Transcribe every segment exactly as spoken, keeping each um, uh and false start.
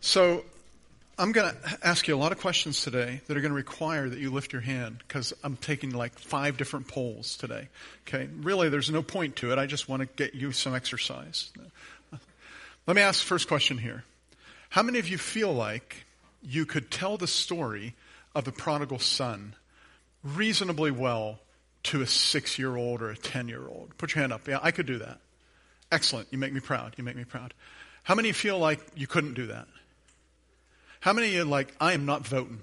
So I'm going to ask you a lot of questions today that are going to require that you lift your hand because I'm taking like five different polls today. Okay, really there's no point to it. I just want to get you some exercise. Let me ask the first question here. How many of you feel like you could tell the story of the prodigal son reasonably well to a six-year-old or a ten-year-old? Put your hand up. Yeah, I could do that. Excellent. You make me proud. You make me proud. How many feel like you couldn't do that? How many of you are like, I am not voting?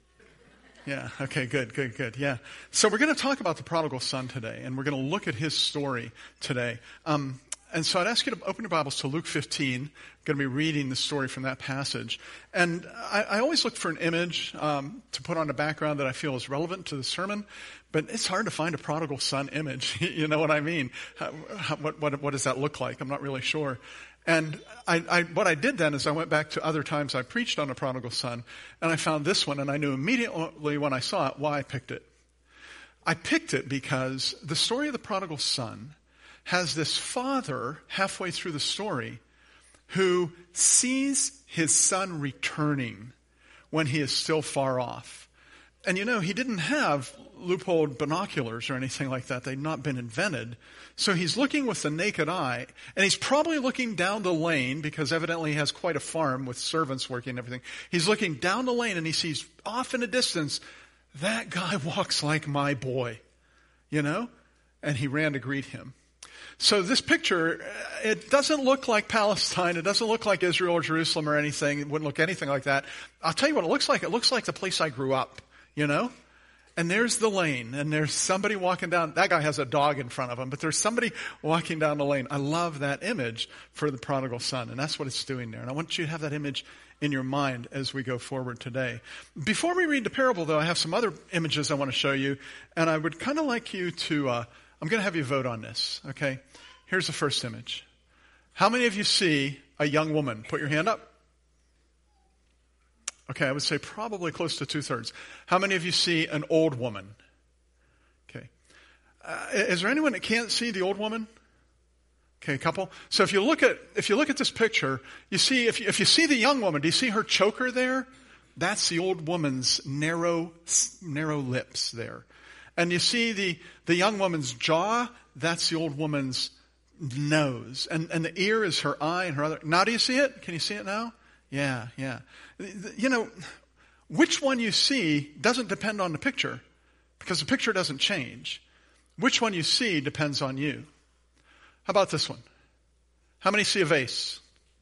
Yeah, okay, good, good, good, yeah. So we're going to talk about the prodigal son today, and we're going to look at his story today. Um, and so I'd ask you to open your Bibles to Luke fifteen. I'm going to be reading the story from that passage. And I, I always look for an image um, to put on the background that I feel is relevant to the sermon, but it's hard to find a prodigal son image. You know what I mean? How, how, what, what, what does that look like? I'm not really sure. And I, I, what I did then is I went back to other times I preached on the prodigal son, and I found this one, and I knew immediately when I saw it why I picked it. I picked it because the story of the prodigal son has this father halfway through the story who sees his son returning when he is still far off. And you know, he didn't have loopholed binoculars or anything like that. They'd not been invented. So he's looking with the naked eye, and he's probably looking down the lane because evidently he has quite a farm with servants working and everything. He's looking down the lane and he sees off in the distance, that guy walks like my boy, you know? And he ran to greet him. So this picture, it doesn't look like Palestine. It doesn't look like Israel or Jerusalem or anything. It wouldn't look anything like that. I'll tell you what it looks like. It looks like the place I grew up, you know? And there's the lane, and there's somebody walking down. That guy has a dog in front of him, but there's somebody walking down the lane. I love that image for the prodigal son, and that's what it's doing there. And I want you to have that image in your mind as we go forward today. Before we read the parable, though, I have some other images I want to show you, and I would kind of like you to, uh, I'm going to have you vote on this, okay? Here's the first image. How many of you see a young woman? Put your hand up. Okay, I would say probably close to two-thirds. How many of you see an old woman? Okay. Uh, is there anyone that can't see the old woman? Okay, a couple. So if you look at if you look at this picture, you see if you, if you see the young woman, do you see her choker there? That's the old woman's narrow narrow lips there. And you see the the young woman's jaw, that's the old woman's nose. And and the ear is her eye and her other. Now do you see it? Can you see it now? Yeah, yeah. You know, which one you see doesn't depend on the picture because the picture doesn't change. Which one you see depends on you. How about this one? How many see a vase?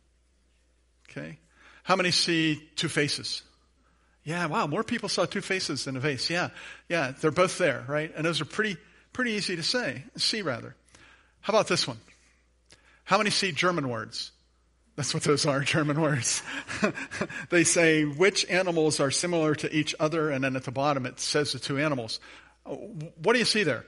Okay. How many see two faces? Yeah, wow, more people saw two faces than a vase. Yeah, yeah, they're both there, right? And those are pretty, pretty easy to say, see rather. How about this one? How many see German words? That's what those are, German words. They say which animals are similar to each other, and then at the bottom it says the two animals. What do you see there?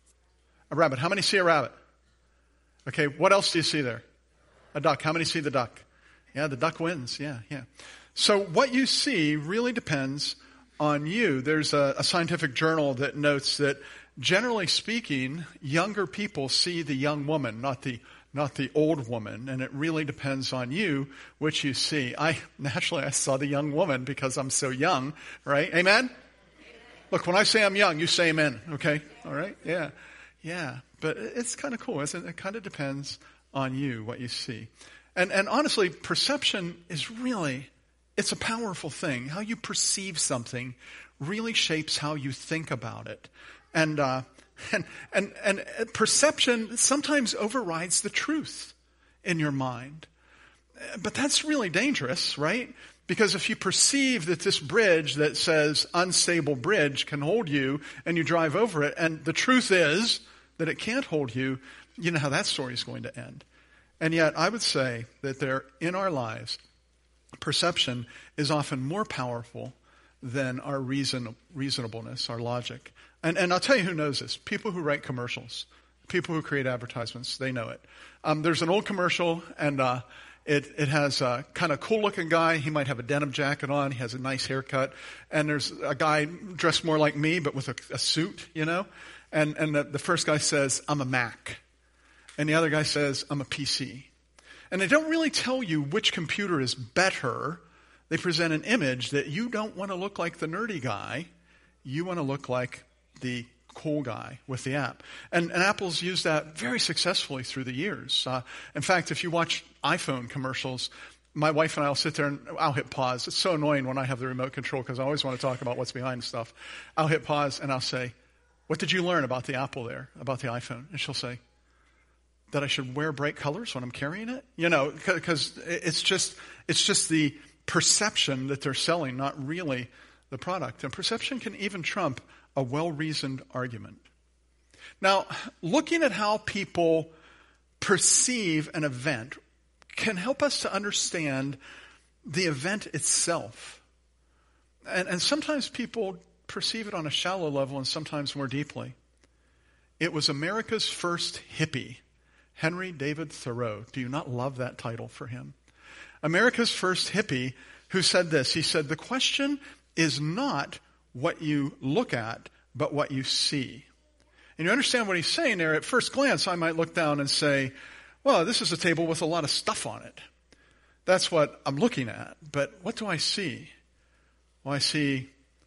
A rabbit. How many see a rabbit? Okay, what else do you see there? A duck. How many see the duck? Yeah, the duck wins. Yeah, yeah. So what you see really depends on you. There's a, a scientific journal that notes that generally speaking, younger people see the young woman, not the not the old woman, and it really depends on you which you see. I naturally I saw the young woman because I'm so young, right? Amen? Amen. Look, when I say I'm young, you say amen, okay? All right? Yeah. Yeah. But it's kind of cool, isn't it? It kind of depends on you, what you see. And and honestly, perception is really, it's a powerful thing. How you perceive something really shapes how you think about it. And uh And, and, and perception sometimes overrides the truth in your mind. But that's really dangerous, right? Because if you perceive that this bridge that says unstable bridge can hold you and you drive over it, and the truth is that it can't hold you, you know how that story is going to end. And yet I would say that there in our lives, perception is often more powerful than our reason, reasonableness, our logic. And, and I'll tell you who knows this. People who write commercials, people who create advertisements, they know it. Um, there's an old commercial, and uh, it, it has a kind of cool-looking guy. He might have a denim jacket on. He has a nice haircut. And there's a guy dressed more like me, but with a, a suit, you know. And, and the, the first guy says, I'm a Mac. And the other guy says, I'm a P C. And they don't really tell you which computer is better, They present an image that you don't want to look like the nerdy guy. You want to look like the cool guy with the app. And, and Apple's used that very successfully through the years. Uh, in fact, if you watch iPhone commercials, my wife and I will sit there and I'll hit pause. It's so annoying when I have the remote control because I always want to talk about what's behind stuff. I'll hit pause and I'll say, what did you learn about the Apple there, about the iPhone? And she'll say, that I should wear bright colors when I'm carrying it? You know, because it's just, it's just the perception that they're selling, not really the product. And perception can even trump a well-reasoned argument. Now, looking at how people perceive an event can help us to understand the event itself. And, and sometimes people perceive it on a shallow level and sometimes more deeply. It was America's first hippie, Henry David Thoreau. Do you not love that title for him? America's first hippie who said this. He said, the question is not what you look at, but what you see. And you understand what he's saying there. At first glance, I might look down and say, well, this is a table with a lot of stuff on it. That's what I'm looking at. But what do I see? Well, I see,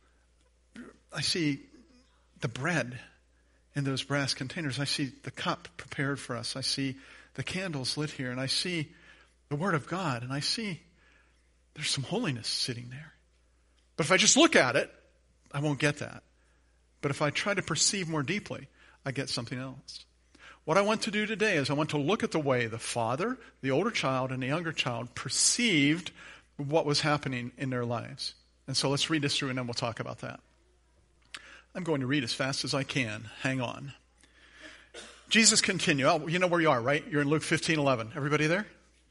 I see the bread in those brass containers. I see the cup prepared for us. I see the candles lit here. And I see the Word of God. And I see there's some holiness sitting there. But if I just look at it, I won't get that. But if I try to perceive more deeply, I get something else. What I want to do today is I want to look at the way the father, the older child, and the younger child perceived what was happening in their lives. And so let's read this through and then we'll talk about that. I'm going to read as fast as I can. Hang on. Jesus continued. Oh, you know where you are, right? You're in Luke fifteen eleven. Everybody there?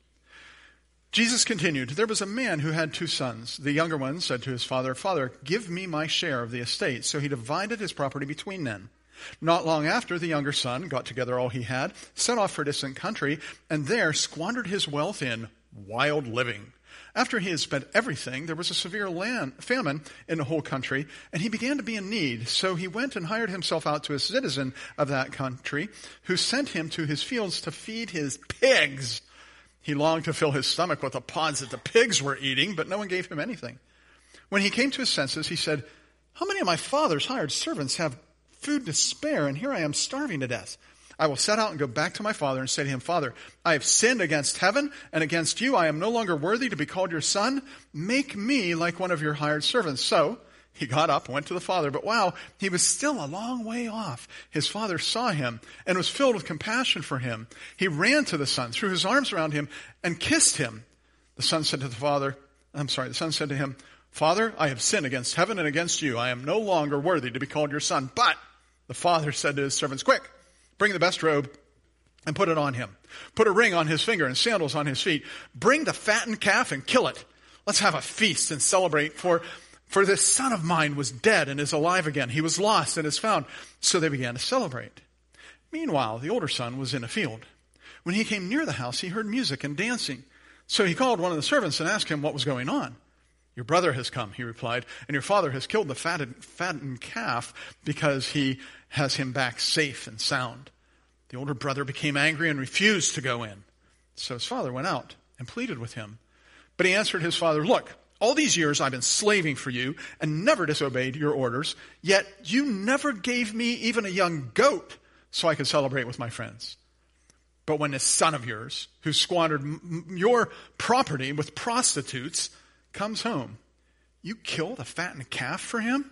Jesus continued, there was a man who had two sons. The younger one said to his father, Father, give me my share of the estate. So he divided his property between them. Not long after, the younger son got together all he had, set off for a distant country, and there squandered his wealth in wild living. After he had spent everything, there was a severe land, famine in the whole country, and he began to be in need. So he went and hired himself out to a citizen of that country, who sent him to his fields to feed his pigs. He longed to fill his stomach with the pods that the pigs were eating, but no one gave him anything. When he came to his senses, he said, how many of my father's hired servants have food to spare, and here I am starving to death? I will set out and go back to my father and say to him, Father, I have sinned against heaven and against you. I am no longer worthy to be called your son. Make me like one of your hired servants. So he got up and went to the father, but wow, he was still a long way off. His father saw him and was filled with compassion for him. He ran to the son, threw his arms around him, and kissed him. The son said to the father, I'm sorry, the son said to him, Father, I have sinned against heaven and against you. I am no longer worthy to be called your son. But the father said to his servants, quick, bring the best robe and put it on him. Put a ring on his finger and sandals on his feet. Bring the fattened calf and kill it. Let's have a feast and celebrate, for For this son of mine was dead and is alive again. He was lost and is found. So they began to celebrate. Meanwhile, the older son was in a field. When he came near the house, he heard music and dancing. So he called one of the servants and asked him what was going on. Your brother has come, he replied, and your father has killed the fatted, fattened calf because he has him back safe and sound. The older brother became angry and refused to go in. So his father went out and pleaded with him. But he answered his father, look, all these years I've been slaving for you and never disobeyed your orders, yet you never gave me even a young goat so I could celebrate with my friends. But when this son of yours, who squandered m- your property with prostitutes, comes home, you kill the fattened calf for him?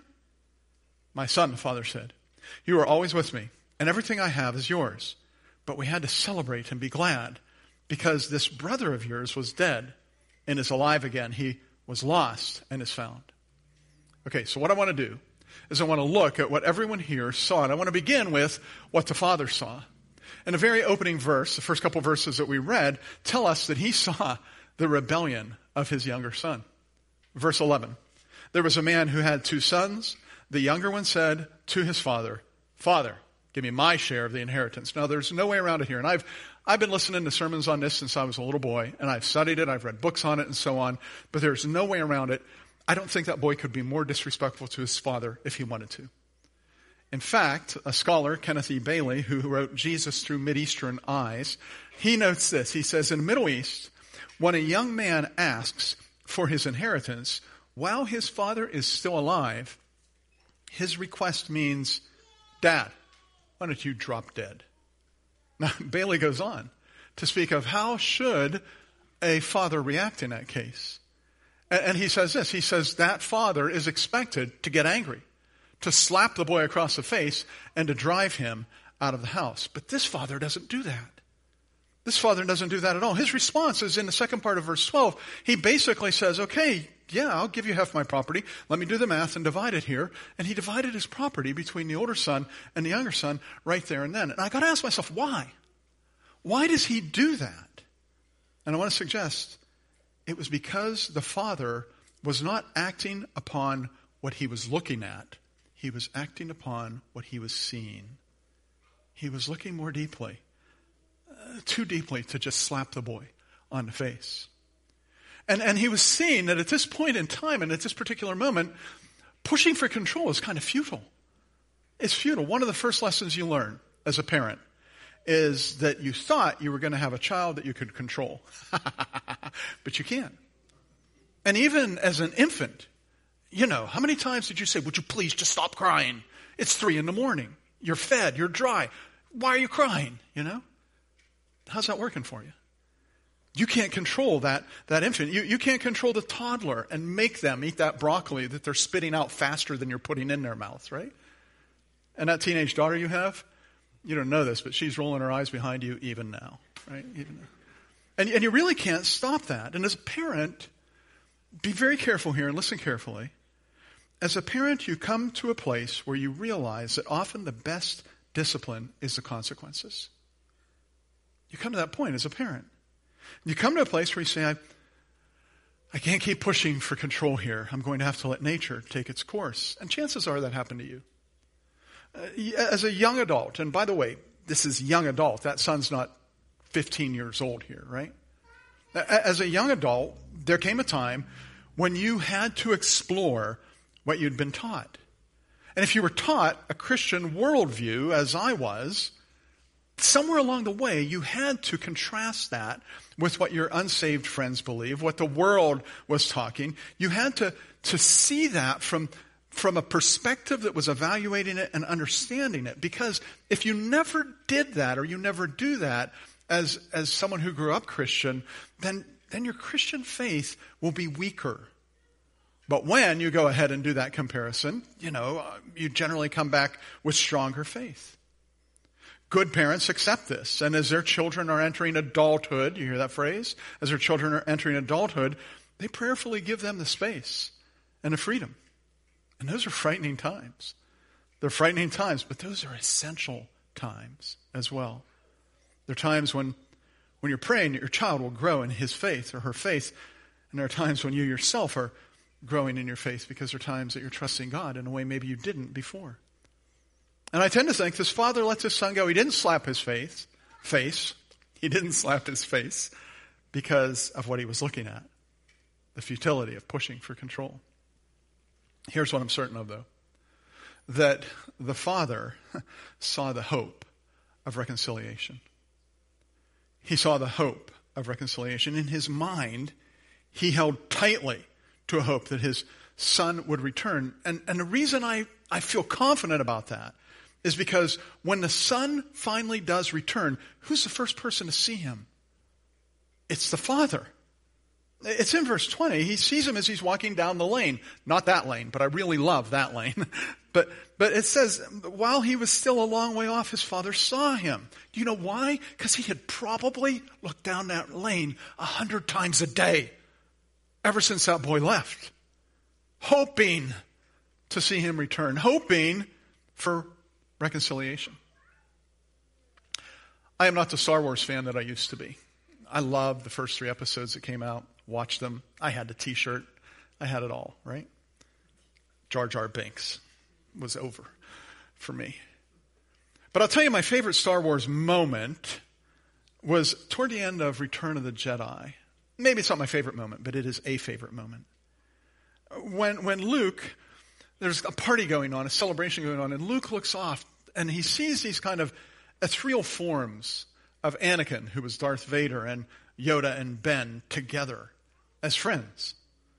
My son, the father said, you are always with me, and everything I have is yours. But we had to celebrate and be glad, because this brother of yours was dead and is alive again. He was lost and is found. Okay, so what I want to do is I want to look at what everyone here saw. And I want to begin with what the father saw. And the very opening verse, the first couple verses that we read, tell us that he saw the rebellion of his younger son. Verse eleven. There was a man who had two sons. The younger one said to his father, Father, give me my share of the inheritance. Now, there's no way around it here. And I've I've been listening to sermons on this since I was a little boy, and I've studied it, I've read books on it and so on, but there's no way around it. I don't think that boy could be more disrespectful to his father if he wanted to. In fact, a scholar, Kenneth E. Bailey, who wrote Jesus Through Mideastern Eyes, he notes this. He says, in the Middle East, when a young man asks for his inheritance, while his father is still alive, his request means, Dad, why don't you drop dead? Now, Bailey goes on to speak of how should a father react in that case. And he says this, he says that father is expected to get angry, to slap the boy across the face, and to drive him out of the house. But this father doesn't do that. This father doesn't do that at all. His response is in the second part of verse twelve. He basically says, okay, yeah, I'll give you half my property. Let me do the math and divide it here. And he divided his property between the older son and the younger son right there and then. And I got to ask myself, why? Why does he do that? And I want to suggest it was because the father was not acting upon what he was looking at. He was acting upon what he was seeing. He was looking more deeply, uh, too deeply to just slap the boy on the face. And, and he was seeing that at this point in time and at this particular moment, pushing for control is kind of futile. It's futile. One of the first lessons you learn as a parent is that you thought you were going to have a child that you could control. But you can't. And even as an infant, you know, how many times did you say, would you please just stop crying? It's three in the morning. You're fed. You're dry. Why are you crying? You know? How's that working for you? You can't control that, that infant. You, you can't control the toddler and make them eat that broccoli that they're spitting out faster than you're putting in their mouths, right? And that teenage daughter you have, you don't know this, but she's rolling her eyes behind you even now, right? Even now. And, and you really can't stop that. And as a parent, be very careful here and listen carefully. As a parent, you come to a place where you realize that often the best discipline is the consequences. You come to that point as a parent. You come to a place where you say, I, I can't keep pushing for control here. I'm going to have to let nature take its course. And chances are that happened to you. Uh, as a young adult, and by the way, this is young adult. That son's not fifteen years old here, right? As a young adult, there came a time when you had to explore what you'd been taught. And if you were taught a Christian worldview, as I was, somewhere along the way, you had to contrast that with what your unsaved friends believe, what the world was talking. You had to, to see that from, from a perspective that was evaluating it and understanding it. Because if you never did that or you never do that as, as someone who grew up Christian, then, then your Christian faith will be weaker. But when you go ahead and do that comparison, you know, you generally come back with stronger faith. Good parents accept this. And as their children are entering adulthood, you hear that phrase? As their children are entering adulthood, they prayerfully give them the space and the freedom. And those are frightening times. They're frightening times, but those are essential times as well. There are times when, when you're praying that your child will grow in his faith or her faith. And there are times when you yourself are growing in your faith because there are times that you're trusting God in a way maybe you didn't before. And I tend to think this father lets his son go. He didn't slap his face. face. He didn't slap his face because of what he was looking at. The futility of pushing for control. Here's what I'm certain of, though. That the father saw the hope of reconciliation. He saw the hope of reconciliation. In his mind, he held tightly to a hope that his son would return. And, and the reason I, I feel confident about that is because when the son finally does return, who's the first person to see him? It's the father. It's in verse twenty. He sees him as he's walking down the lane. Not that lane, but I really love that lane. but but it says, while he was still a long way off, his father saw him. Do you know why? Because he had probably looked down that lane a hundred times a day ever since that boy left, hoping to see him return, hoping for reconciliation. I am not the Star Wars fan that I used to be. I loved the first three episodes that came out, watched them. I had the t-shirt. I had it all, right? Jar Jar Binks was over for me. But I'll tell you my favorite Star Wars moment was toward the end of Return of the Jedi. Maybe it's not my favorite moment, but it is a favorite moment. When, when Luke, there's a party going on, a celebration going on, and Luke looks off and he sees these kind of ethereal forms of Anakin, who was Darth Vader, and Yoda and Ben together as friends.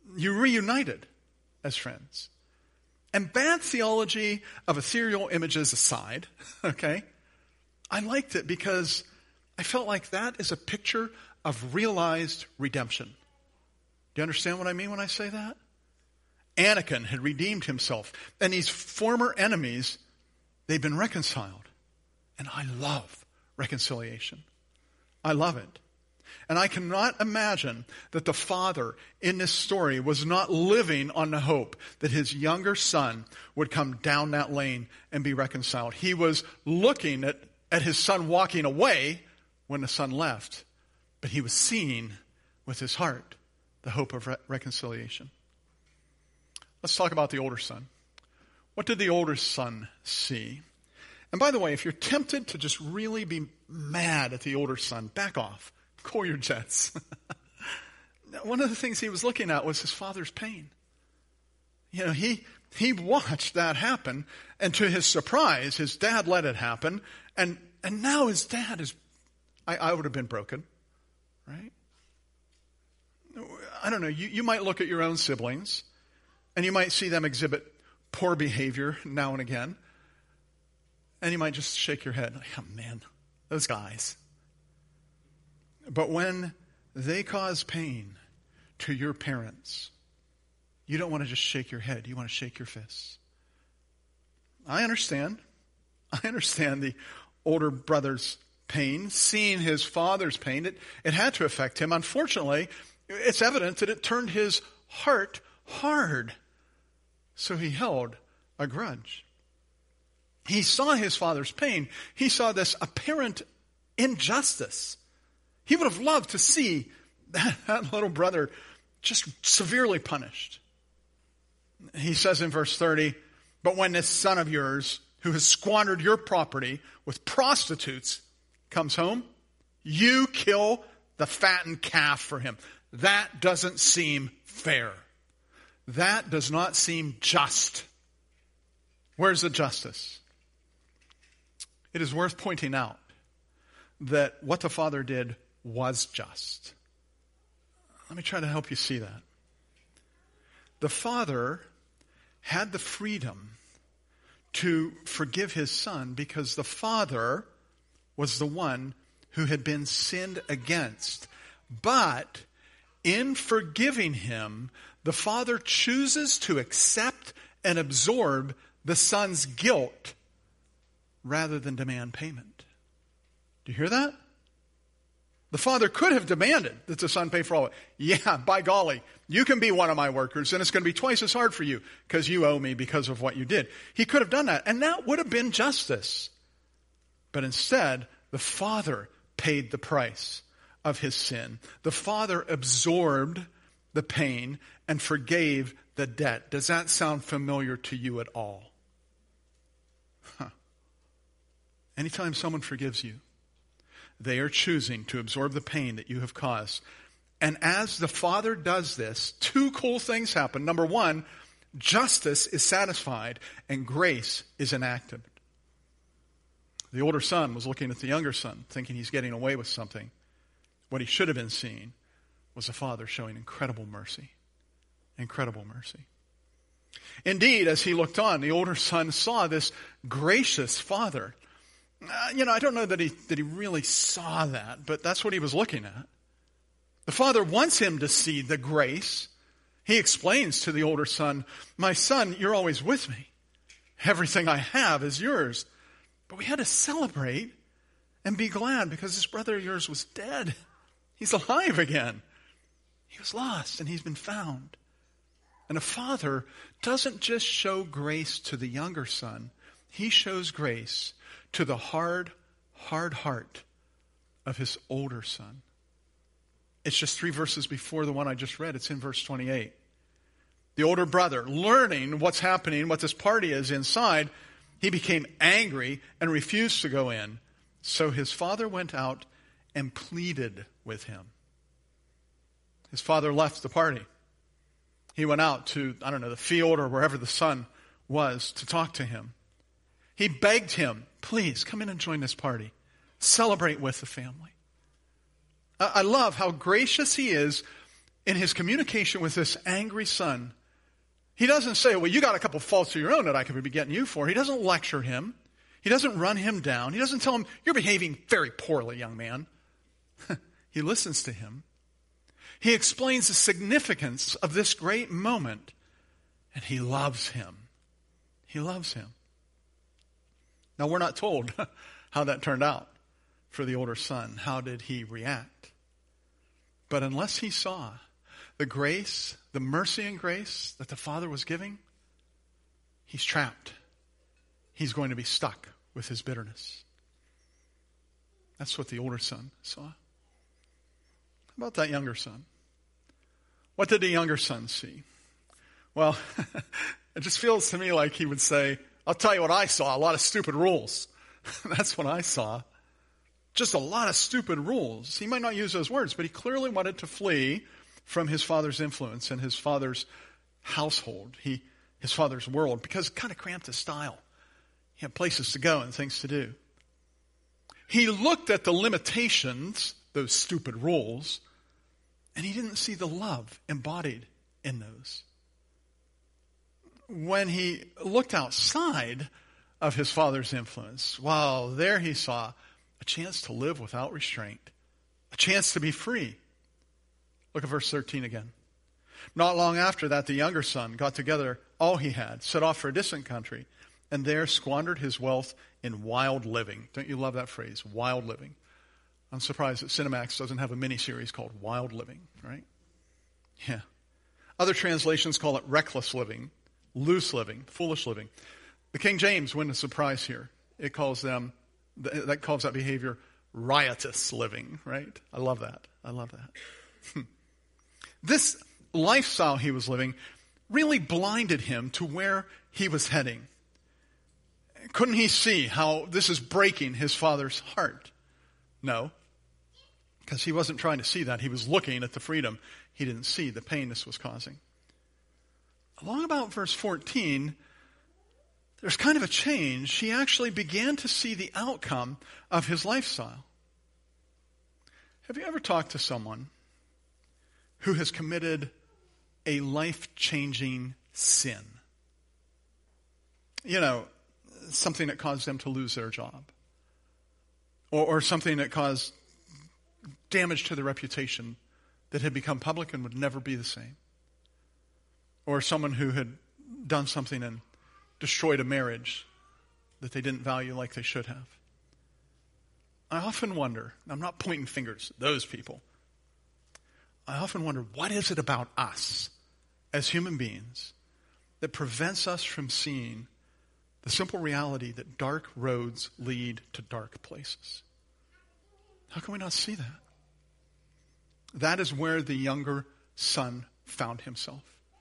You reunited as friends. And bad theology of ethereal images aside, okay, I liked it because I felt like that is a picture of realized redemption. Do you understand what I mean when I say that? Anakin had redeemed himself, and these former enemies, they've been reconciled. And I love reconciliation. I love it. And I cannot imagine that the father in this story was not living on the hope that his younger son would come down that lane and be reconciled. He was looking at, at his son walking away when the son left, but he was seeing with his heart the hope of re- reconciliation. Let's talk about the older son. What did the older son see? And by the way, if you're tempted to just really be mad at the older son, back off. Cool your jets. One of the things he was looking at was his father's pain. You know, he he watched that happen, and to his surprise, his dad let it happen, and, and now his dad is, I, I would have been broken, right? I don't know, you, you might look at your own siblings, and you might see them exhibit poor behavior now and again, and you might just shake your head, like, oh man, those guys. But when they cause pain to your parents, you don't want to just shake your head. You want to shake your fists. I understand. I understand the older brother's pain, seeing his father's pain. It, it had to affect him. Unfortunately, it's evident that it turned his heart hard. So he held a grudge. He saw his father's pain. He saw this apparent injustice. He would have loved to see that, that little brother just severely punished. He says in verse thirty, but when this son of yours, who has squandered your property with prostitutes, comes home, you kill the fattened calf for him. That doesn't seem fair. That does not seem just. Where's the justice? It is worth pointing out that what the father did was just. Let me try to help you see that. The father had the freedom to forgive his son because the father was the one who had been sinned against. But in forgiving him, the father chooses to accept and absorb the son's guilt rather than demand payment. Do you hear that? The father could have demanded that the son pay for all of it. Yeah, by golly, you can be one of my workers, and it's going to be twice as hard for you because you owe me because of what you did. He could have done that, and that would have been justice. But instead, the father paid the price of his sin. The father absorbed the pain and forgave the debt. Does that sound familiar to you at all? Huh. Anytime someone forgives you, they are choosing to absorb the pain that you have caused. And as the father does this, two cool things happen. Number one, justice is satisfied and grace is enacted. The older son was looking at the younger son, thinking he's getting away with something. What he should have been seeing was the father showing incredible mercy. Incredible mercy. Indeed, as he looked on, the older son saw this gracious father. Uh, you know, I don't know that he that he really saw that, but that's what he was looking at. The father wants him to see the grace. He explains to the older son, my son, you're always with me. Everything I have is yours. But we had to celebrate and be glad because this brother of yours was dead. He's alive again. He was lost and he's been found. And a father doesn't just show grace to the younger son. He shows grace to the hard, hard heart of his older son. It's just three verses before the one I just read. It's in verse twenty-eight. The older brother, learning what's happening, what this party is inside, he became angry and refused to go in. So his father went out and pleaded with him. His father left the party. He went out to, I don't know, the field or wherever the son was to talk to him. He begged him, please come in and join this party. Celebrate with the family. I love how gracious he is in his communication with this angry son, he doesn't say, well, you got a couple faults of your own that I could be getting you for. He doesn't lecture him. He doesn't run him down. He doesn't tell him, you're behaving very poorly, young man. He listens to him. He explains the significance of this great moment, and he loves him. He loves him. Now, we're not told how that turned out for the older son. How did he react? But unless he saw the grace, the mercy and grace that the Father was giving, he's trapped. He's going to be stuck with his bitterness. That's what the older son saw. How about that younger son? What did the younger son see? Well, it just feels to me like he would say, I'll tell you what I saw, a lot of stupid rules. That's what I saw. Just a lot of stupid rules. He might not use those words, but he clearly wanted to flee from his father's influence and his father's household, he, his father's world, because it kind of cramped his style. He had places to go and things to do. He looked at the limitations, those stupid rules, and he didn't see the love embodied in those. When he looked outside of his father's influence, well, there he saw a chance to live without restraint, a chance to be free. Look at verse thirteen again. Not long after that, the younger son got together all he had, set off for a distant country, and there squandered his wealth in wild living. Don't you love that phrase, wild living? I'm surprised that Cinemax doesn't have a miniseries called Wild Living, right? Yeah. Other translations call it reckless living, loose living, foolish living. The King James wouldn't surprise here. It calls them, that calls that behavior riotous living, right? I love that. I love that. This lifestyle he was living really blinded him to where he was heading. Couldn't he see how this is breaking his father's heart? No, because he wasn't trying to see that. He was looking at the freedom. He didn't see the pain this was causing. Along about verse fourteen, there's kind of a change. He actually began to see the outcome of his lifestyle. Have you ever talked to someone who has committed a life-changing sin? You know, something that caused them to lose their job. Or, or something that caused damage to their reputation that had become public and would never be the same. Or someone who had done something and destroyed a marriage that they didn't value like they should have. I often wonder, I'm not pointing fingers at those people. I often wonder, what is it about us as human beings that prevents us from seeing the simple reality that dark roads lead to dark places? How can we not see that? That is where the younger son found himself.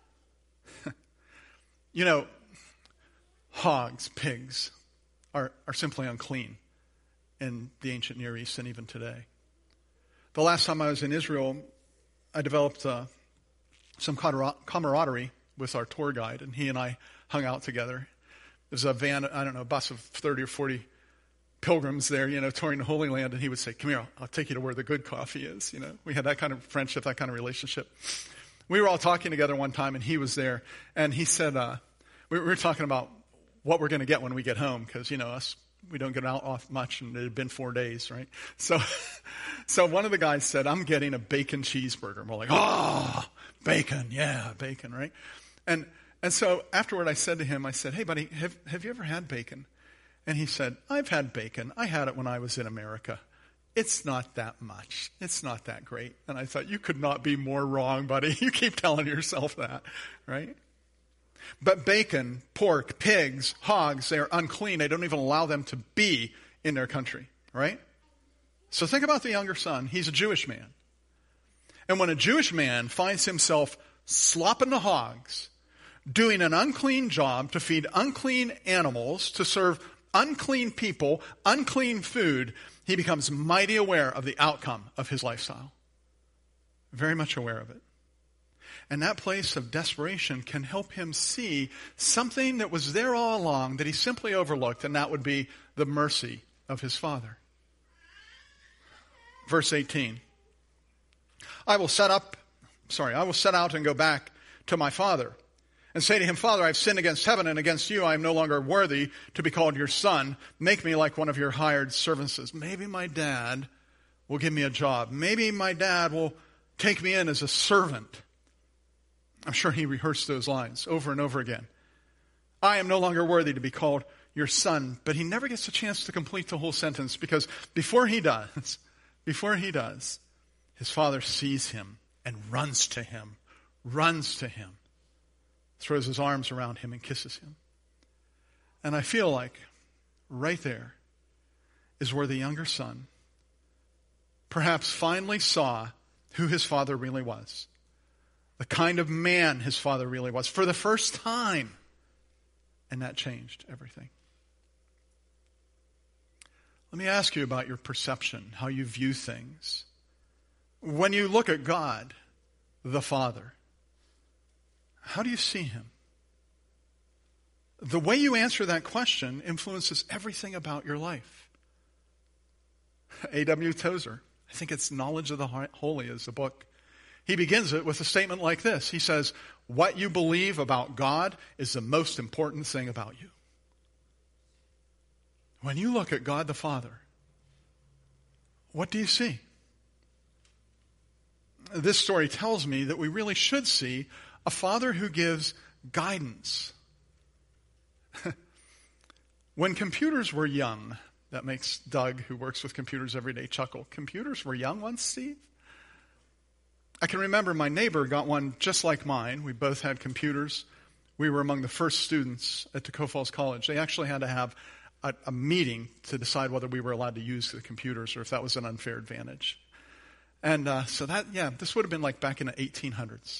You know, hogs, pigs, are, are simply unclean in the ancient Near East and even today. The last time I was in Israel, I developed uh, some camaraderie with our tour guide, and he and I hung out together. There's a van, I don't know, a bus of thirty or forty pilgrims there, you know, touring the Holy Land, and he would say, come here, I'll take you to where the good coffee is, you know. We had that kind of friendship, that kind of relationship. We were all talking together one time, and he was there, and he said, uh, we were talking about what we're going to get when we get home, because, you know, us, we don't get out off much, and it had been four days, right? So so one of the guys said, I'm getting a bacon cheeseburger. And we're like, oh, bacon, yeah, bacon, right? And and so afterward I said to him, I said, hey, buddy, have, have you ever had bacon? And he said, I've had bacon. I had it when I was in America. It's not that much. It's not that great. And I thought, you could not be more wrong, buddy. You keep telling yourself that, right? But bacon, pork, pigs, hogs, they're unclean. They don't even allow them to be in their country, right? So think about the younger son. He's a Jewish man. And when a Jewish man finds himself slopping the hogs, doing an unclean job to feed unclean animals, to serve unclean people, unclean food, he becomes mighty aware of the outcome of his lifestyle. Very much aware of it. And that place of desperation can help him see something that was there all along that he simply overlooked, and that would be the mercy of his father. Verse eighteen. I will set up sorry, I will set out and go back to my father and say to him, Father, I have sinned against heaven and against you. I am no longer worthy to be called your son. Make me like one of your hired servants. Maybe my dad will give me a job. Maybe my dad will take me in as a servant. I'm sure he rehearsed those lines over and over again. I am no longer worthy to be called your son. But he never gets a chance to complete the whole sentence, because before he does, before he does, his father sees him and runs to him, runs to him, throws his arms around him and kisses him. And I feel like right there is where the younger son perhaps finally saw who his father really was, the kind of man his father really was, for the first time. And that changed everything. Let me ask you about your perception, how you view things. When you look at God, the Father, how do you see him? The way you answer that question influences everything about your life. A W Tozer, I think it's Knowledge of the Holy is the book. He begins it with a statement like this. He says, what you believe about God is the most important thing about you. When you look at God the Father, what do you see? This story tells me that we really should see a father who gives guidance. When computers were young, that makes Doug, who works with computers every day, chuckle. Computers were young once, Steve? I can remember my neighbor got one just like mine. We both had computers. We were among the first students at Tacoma Falls College. They actually had to have a, a meeting to decide whether we were allowed to use the computers or if that was an unfair advantage. And uh, so that, yeah, this would have been like back in the eighteen hundreds.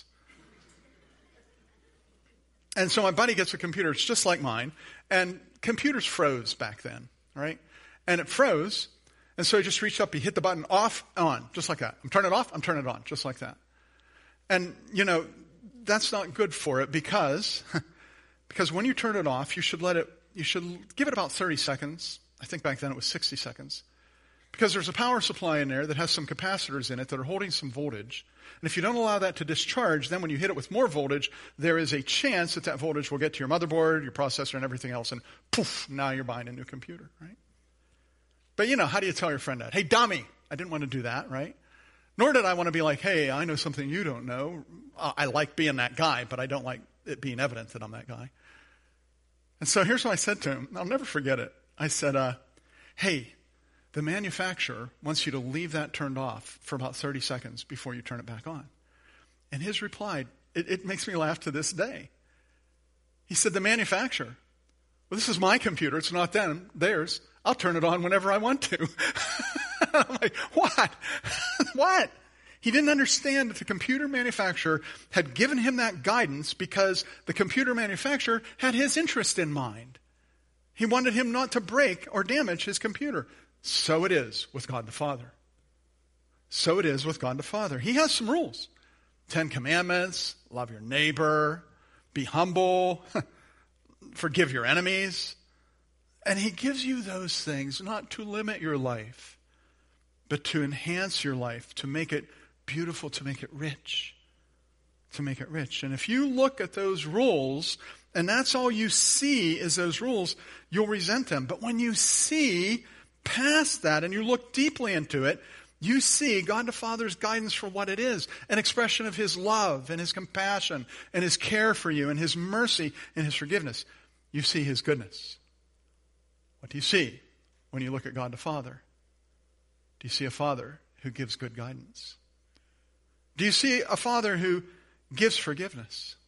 And so my buddy gets a computer. It's just like mine. And computers froze back then, right? And it froze. And so he just reached up, he hit the button, off, on, just like that. I'm turning it off, I'm turning it on, just like that. And, you know, that's not good for it because, because when you turn it off, you should let it, you should give it about thirty seconds. I think back then it was sixty seconds. Because there's a power supply in there that has some capacitors in it that are holding some voltage. And if you don't allow that to discharge, then when you hit it with more voltage, there is a chance that that voltage will get to your motherboard, your processor, and everything else. And poof, now you're buying a new computer, right? But, you know, how do you tell your friend that? Hey, dummy, I didn't want to do that, right? Nor did I want to be like, hey, I know something you don't know. Uh, I like being that guy, but I don't like it being evident that I'm that guy. And so here's what I said to him. I'll never forget it. I said, uh, hey, the manufacturer wants you to leave that turned off for about thirty seconds before you turn it back on. And his reply, it, it makes me laugh to this day. He said, the manufacturer, well, this is my computer. It's not them, theirs. I'll turn it on whenever I want to. I'm like, what? What? He didn't understand that the computer manufacturer had given him that guidance because the computer manufacturer had his interest in mind. He wanted him not to break or damage his computer. So it is with God the Father. So it is with God the Father. He has some rules. Ten Commandments, love your neighbor, be humble, forgive your enemies. And he gives you those things not to limit your life, but to enhance your life, to make it beautiful, to make it rich, to make it rich. And if you look at those rules, and that's all you see is those rules, you'll resent them. But when you see past that and you look deeply into it, you see God the Father's guidance for what it is, an expression of his love and his compassion and his care for you and his mercy and his forgiveness. You see his goodness. What do you see when you look at God the Father? Do you see a Father who gives good guidance? Do you see a Father who gives forgiveness?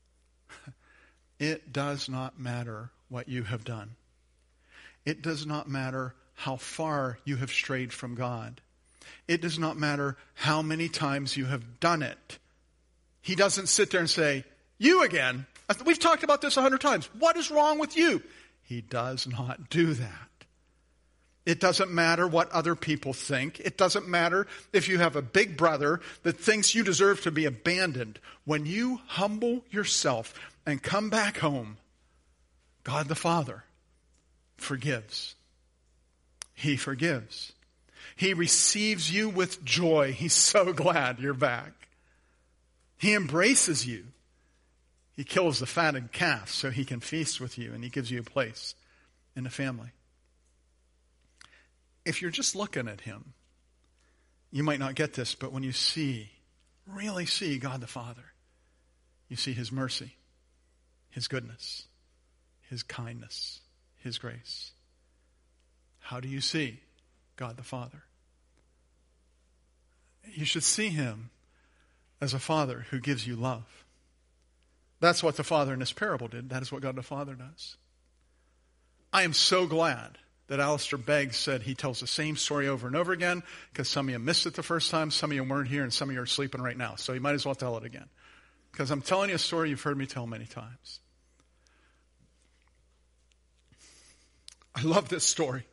It does not matter what you have done. It does not matter how far you have strayed from God. It does not matter how many times you have done it. He doesn't sit there and say, you again. We've talked about this a hundred times. What is wrong with you? He does not do that. It doesn't matter what other people think. It doesn't matter if you have a big brother that thinks you deserve to be abandoned. When you humble yourself and come back home, God the Father forgives. He forgives. He receives you with joy. He's so glad you're back. He embraces you. He kills the fatted calf so he can feast with you, and he gives you a place in the family. If you're just looking at him, you might not get this, but when you see, really see God the Father, you see his mercy, his goodness, his kindness, his grace. How do you see God the Father? You should see him as a father who gives you love. That's what the father in this parable did. That is what God the Father does. I am so glad that Alistair Begg said he tells the same story over and over again, because some of you missed it the first time, some of you weren't here, and some of you are sleeping right now. So you might as well tell it again. Because I'm telling you a story you've heard me tell many times. I love this story.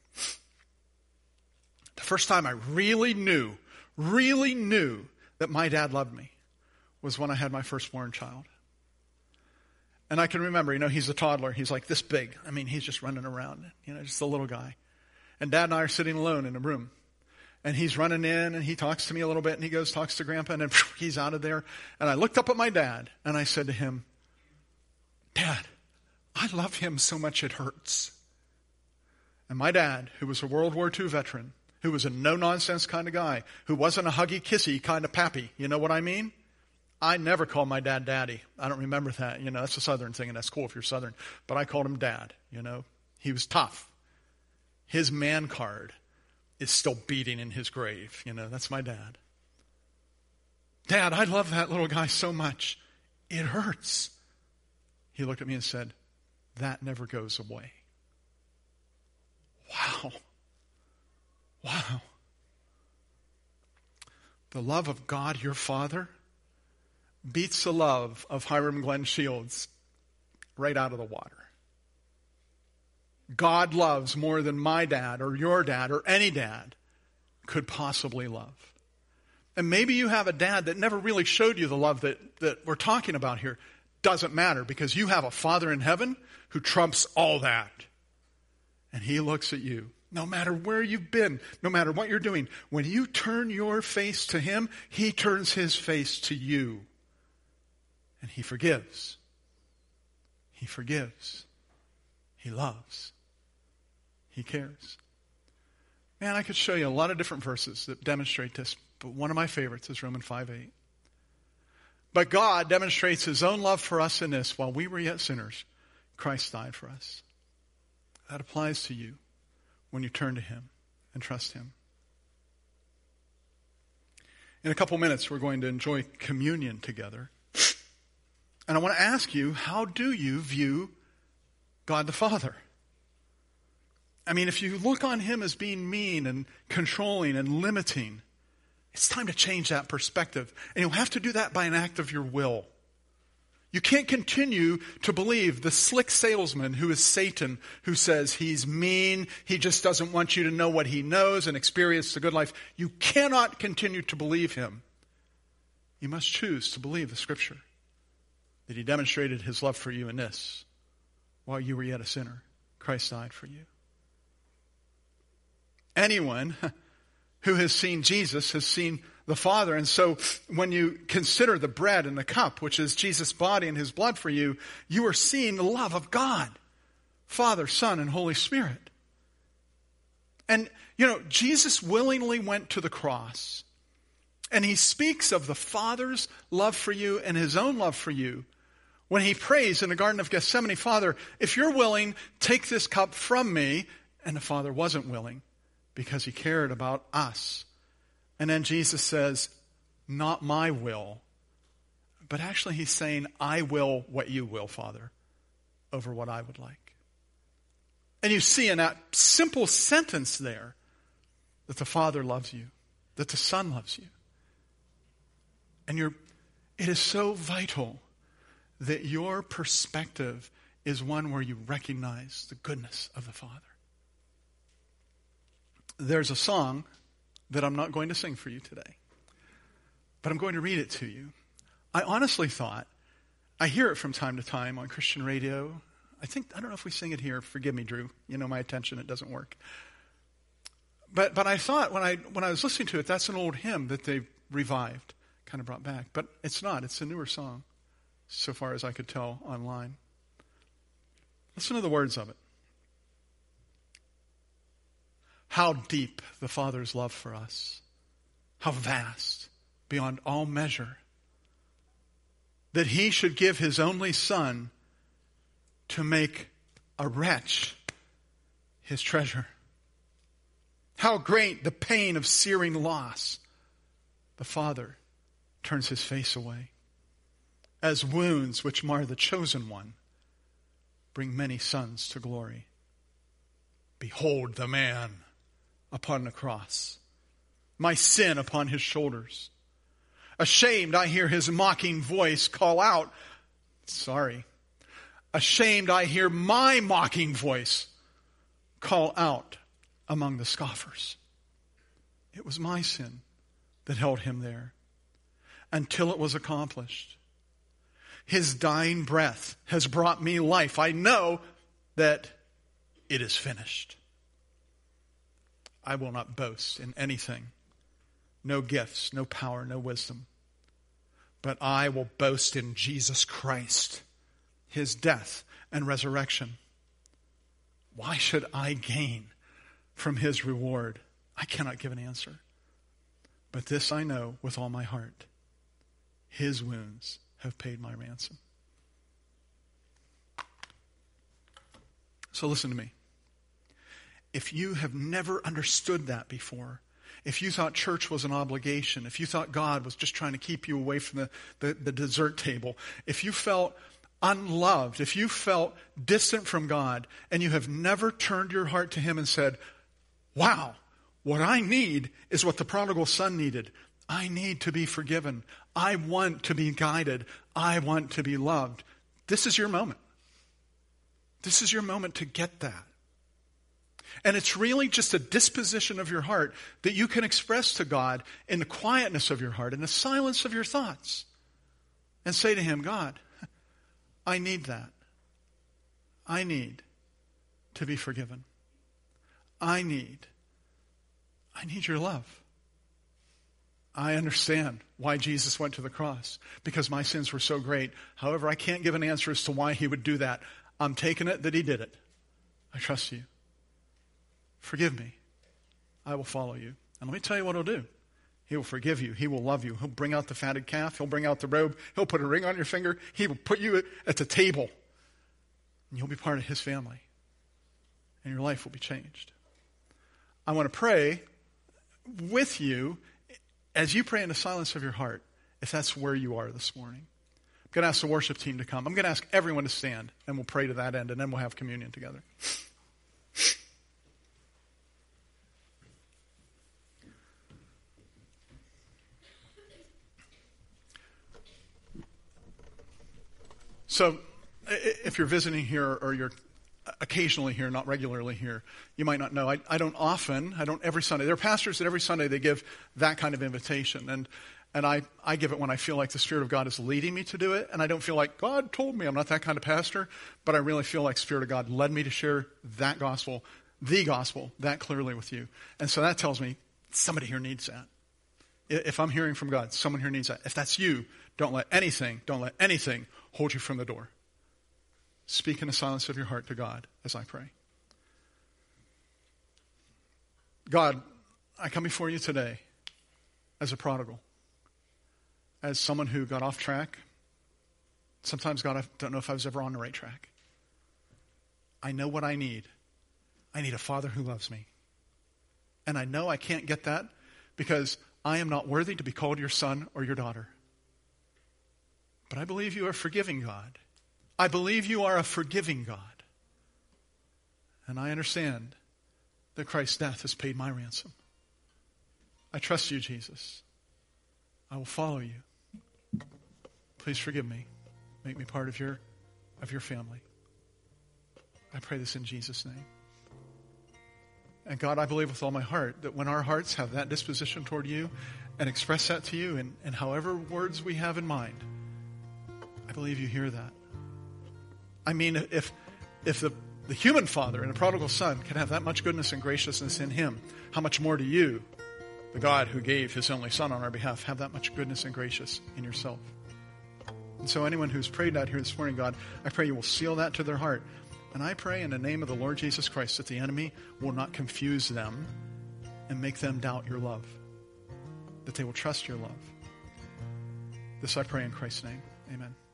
The first time I really knew, really knew that my dad loved me was when I had my firstborn child. And I can remember, you know, he's a toddler. He's like this big. I mean, he's just running around, you know, just a little guy. And Dad and I are sitting alone in a room. And he's running in, and he talks to me a little bit, and he goes, talks to Grandpa, and then he's out of there. And I looked up at my dad, and I said to him, Dad, I love him so much it hurts. And my dad, who was a World War Two veteran, who was a no-nonsense kind of guy, who wasn't a huggy-kissy kind of pappy, you know what I mean? I never called my dad Daddy. I don't remember that. You know, that's a Southern thing, and that's cool if you're Southern. But I called him Dad, you know. He was tough. His man card is still beating in his grave. You know, that's my dad. Dad, I love that little guy so much. It hurts. He looked at me and said, that never goes away. Wow. Wow. The love of God, your Father, beats the love of Hiram Glenn Shields right out of the water. God loves more than my dad or your dad or any dad could possibly love. And maybe you have a dad that never really showed you the love that, that we're talking about here. Doesn't matter, because you have a Father in heaven who trumps all that. And he looks at you, no matter where you've been, no matter what you're doing. When you turn your face to him, he turns his face to you. And he forgives. He forgives. He loves. He cares. Man, I could show you a lot of different verses that demonstrate this, but one of my favorites is Romans five eight. But God demonstrates his own love for us in this: while we were yet sinners, Christ died for us. That applies to you when you turn to him and trust him. In a couple minutes, we're going to enjoy communion together. And I want to ask you, how do you view God the Father? I mean, if you look on him as being mean and controlling and limiting, it's time to change that perspective. And you'll have to do that by an act of your will. You can't continue to believe the slick salesman who is Satan, who says he's mean, he just doesn't want you to know what he knows and experience the good life. You cannot continue to believe him. You must choose to believe the Scripture, that he demonstrated his love for you in this: while you were yet a sinner, Christ died for you. Anyone who has seen Jesus has seen the Father. And so when you consider the bread and the cup, which is Jesus' body and his blood for you, you are seeing the love of God, Father, Son, and Holy Spirit. And, you know, Jesus willingly went to the cross. And he speaks of the Father's love for you and his own love for you when he prays in the Garden of Gethsemane, Father, if you're willing, take this cup from me. And the Father wasn't willing because he cared about us. And then Jesus says, not my will, but actually he's saying, I will what you will, Father, over what I would like. And you see in that simple sentence there that the Father loves you, that the Son loves you. And you're, it is so vital that your perspective is one where you recognize the goodness of the Father. There's a song that I'm not going to sing for you today, but I'm going to read it to you. I honestly thought, I hear it from time to time on Christian radio. I think, I don't know if we sing it here. Forgive me, Drew. You know my attention, it doesn't work. But but I thought when I when I was listening to it, that's an old hymn that they revived kind of brought back. But it's not. It's a newer song, so far as I could tell online. Listen to the words of it. How deep the Father's love for us. How vast, beyond all measure, that he should give his only Son to make a wretch his treasure. How great the pain of searing loss. The Father turns his face away, as wounds which mar the chosen one bring many sons to glory. Behold the man upon the cross, my sin upon his shoulders. Ashamed, I hear his mocking voice call out, sorry. Ashamed, I hear my mocking voice call out among the scoffers. It was my sin that held him there until it was accomplished. His dying breath has brought me life. I know that it is finished. I will not boast in anything. No gifts, no power, no wisdom. But I will boast in Jesus Christ, his death and resurrection. Why should I gain from his reward? I cannot give an answer. But this I know with all my heart. His wounds have paid my ransom. So listen to me. If you have never understood that before, if you thought church was an obligation, if you thought God was just trying to keep you away from the, the, the dessert table, if you felt unloved, if you felt distant from God, and you have never turned your heart to him and said, wow, what I need is what the prodigal son needed. I need to be forgiven. I want to be guided. I want to be loved. This is your moment. This is your moment to get that. And it's really just a disposition of your heart that you can express to God in the quietness of your heart, in the silence of your thoughts, and say to him, God, I need that. I need to be forgiven. I need, I need your love. I understand why Jesus went to the cross, because my sins were so great. However, I can't give an answer as to why he would do that. I'm taking it that he did it. I trust you. Forgive me. I will follow you. And let me tell you what he'll do. He will forgive you. He will love you. He'll bring out the fatted calf. He'll bring out the robe. He'll put a ring on your finger. He will put you at the table. And you'll be part of his family. And your life will be changed. I want to pray with you as you pray in the silence of your heart, if that's where you are this morning. I'm going to ask the worship team to come. I'm going to ask everyone to stand, and we'll pray to that end, and then we'll have communion together. So, if you're visiting here or you're occasionally here, not regularly here, you might not know. I, I don't often, I don't every Sunday. There are pastors that every Sunday they give that kind of invitation. And and I, I give it when I feel like the Spirit of God is leading me to do it. And I don't feel like God told me. I'm not that kind of pastor. But I really feel like the Spirit of God led me to share that gospel, the gospel, that clearly with you. And so that tells me somebody here needs that. If I'm hearing from God, someone here needs that. If that's you, don't let anything, don't let anything hold you from the door. Speak in the silence of your heart to God as I pray. God, I come before you today as a prodigal, as someone who got off track. Sometimes, God, I don't know if I was ever on the right track. I know what I need. I need a Father who loves me. And I know I can't get that because I am not worthy to be called your son or your daughter. But I believe you are a forgiving God. I believe you are a forgiving God. And I understand that Christ's death has paid my ransom. I trust you, Jesus. I will follow you. Please forgive me. Make me part of your, of your family. I pray this in Jesus' name. And God, I believe with all my heart that when our hearts have that disposition toward you and express that to you in, in however words we have in mind, I believe you hear that. I mean, if if the, the human father and the prodigal son can have that much goodness and graciousness in him, how much more do you the God who gave his only Son on our behalf, have that much goodness and gracious in yourself. And so anyone who's prayed that here this morning, God, I pray you will seal that to their heart. And I pray in the name of the Lord Jesus Christ that the enemy will not confuse them and make them doubt your love, that they will trust your love. This I pray in Christ's name. Amen.